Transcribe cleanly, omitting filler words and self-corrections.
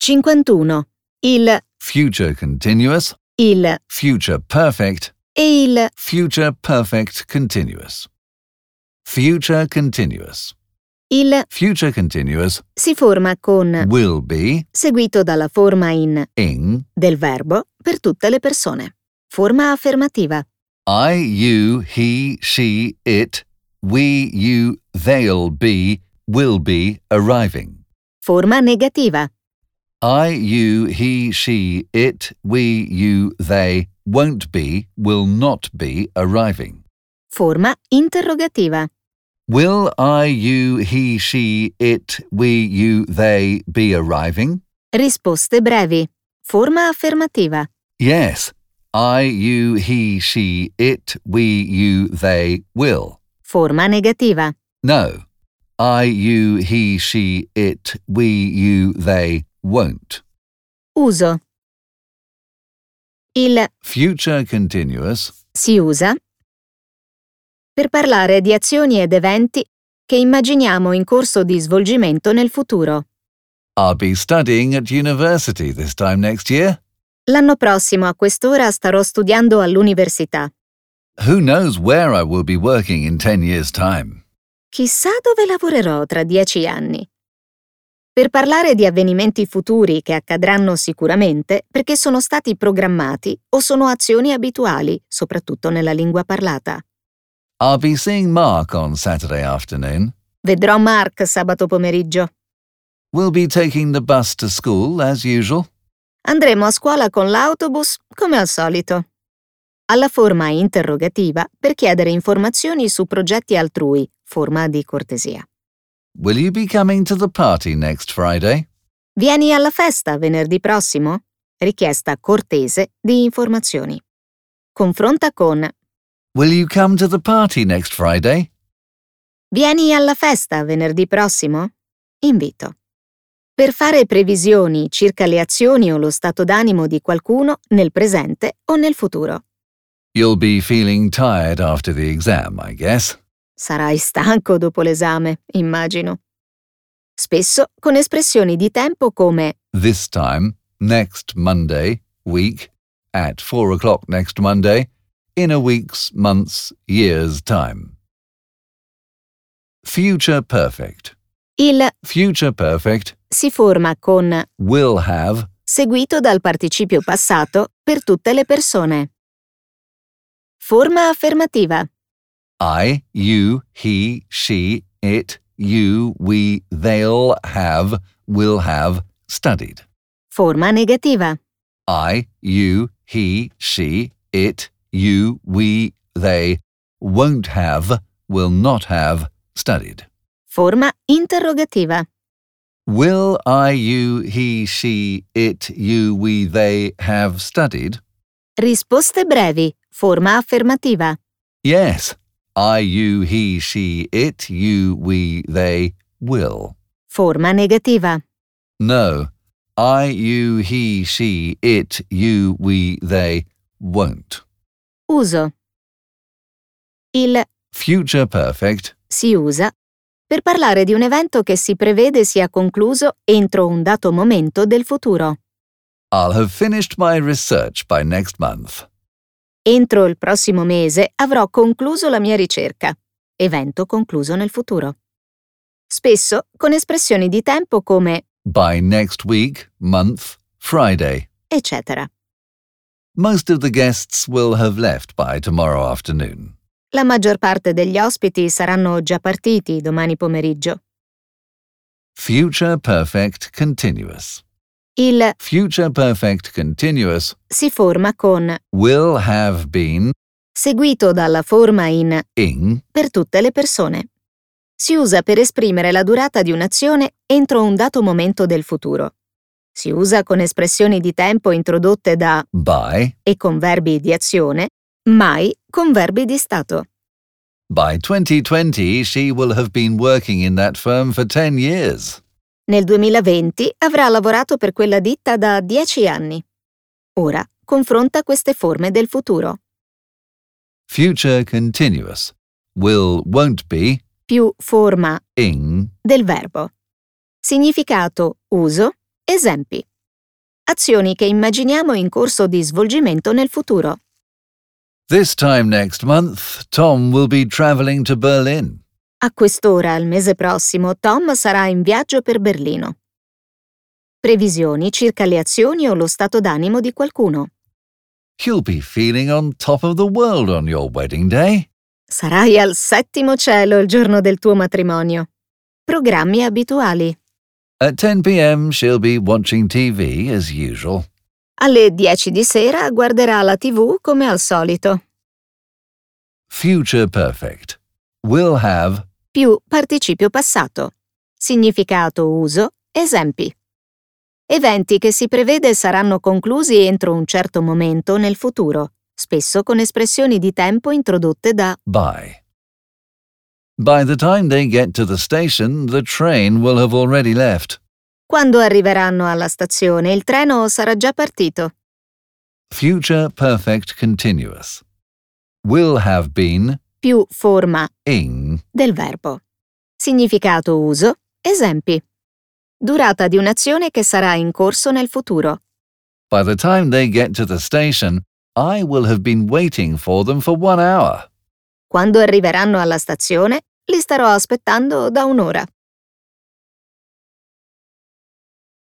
51. Il, future continuous, il future perfect, e il future perfect continuous. Future continuous. il Future continuous si forma con will be seguito dalla forma in del verbo per tutte le persone. Forma affermativa. I, you, he, she, it, we, you, they'll be, will be arriving. Forma negativa. I, you, he, she, it, we, you, they won't be, will not be arriving. Forma interrogativa. Will I, you, he, she, it, we, you, they be arriving? Risposte brevi. Forma affermativa. Yes. I, you, he, she, it, we, you, they will. Forma negativa. No. I, you, he, she, it, we, you, they won't. Uso. Il Future continuous si usa per parlare di azioni ed eventi che immaginiamo in corso di svolgimento nel futuro. I'll be studying at university this time next year. L'anno prossimo a quest'ora starò studiando all'università. Who knows where I will be working in 10 years' time? Chissà dove lavorerò tra 10 anni. Per parlare di avvenimenti futuri che accadranno sicuramente perché sono stati programmati o sono azioni abituali, soprattutto nella lingua parlata. I'll be seeing Mark on Saturday afternoon. Vedrò Mark sabato pomeriggio. We'll be taking the bus to school as usual. Andremo a scuola con l'autobus, come al solito. Alla forma interrogativa per chiedere informazioni su progetti altrui, forma di cortesia. Will you be coming to the party next Friday? Vieni alla festa venerdì prossimo? Richiesta cortese di informazioni. Confronta con Will you come to the party next Friday? Vieni alla festa venerdì prossimo? Invito. Per fare previsioni circa le azioni o lo stato d'animo di qualcuno nel presente o nel futuro. You'll be feeling tired after the exam, I guess. Sarai stanco dopo l'esame, immagino. Spesso con espressioni di tempo come This time, next Monday, week, at 4 o'clock next Monday, in a week's, month's, year's time. Future perfect. il Future perfect si forma con will have seguito dal participio passato per tutte le persone. Forma affermativa. I, you, he, she, it, you, we, they'll have, will have studied. Forma negativa. I, you, he, she, it, you, we, they won't have, will not have studied. Forma interrogativa. Will I, you, he, she, it, you, we, they have studied? Risposte brevi. Forma affermativa. Yes. I, you, he, she, it, you, we, they will. Forma negativa. No. I, you, he, she, it, you, we, they won't. Uso. Il Future perfect si usa per parlare di un evento che si prevede sia concluso entro un dato momento del futuro. I'll have finished my research by next month. Entro il prossimo mese avrò concluso la mia ricerca. Evento concluso nel futuro. Spesso con espressioni di tempo come By next week, month, Friday. eccetera. Most of the guests will have left by tomorrow afternoon. La maggior parte degli ospiti saranno già partiti domani pomeriggio. Future perfect continuous. Il Future perfect continuous si forma con will have been seguito dalla forma in per tutte le persone. Si usa per esprimere la durata di un'azione entro un dato momento del futuro. Si usa con espressioni di tempo introdotte da by e con verbi di azione, mai con verbi di stato. By 2020, she will have been working in that firm for 10 years. Nel 2020 avrà lavorato per quella ditta da 10 anni. Ora confronta queste forme del futuro. Future continuous will, won't be Più forma in del verbo. Significato uso Esempi. Azioni che immaginiamo in corso di svolgimento nel futuro. This time next month, Tom will be travelling to Berlin. A quest'ora, il mese prossimo, Tom sarà in viaggio per Berlino. Previsioni circa le azioni o lo stato d'animo di qualcuno. You'll be feeling on top of the world on your wedding day. Sarai al settimo cielo il giorno del tuo matrimonio. Programmi abituali. At 10 p.m. she'll be watching TV as usual. Alle 10 di sera guarderà la TV come al solito. Future perfect. Will have. Più participio passato. Significato uso. Esempi. Eventi che si prevede saranno conclusi entro un certo momento nel futuro, spesso con espressioni di tempo introdotte da By. By the time they get to the station, the train will have already left. quando arriveranno alla stazione il treno sarà già partito. Future perfect continuous. Will have been. Più forma Ing. del verbo. Significato uso. Esempi. Durata di un'azione che sarà in corso nel futuro. By the time they get to the station, I will have been waiting for them for 1 hour. Quando arriveranno alla stazione, li starò aspettando da un'ora.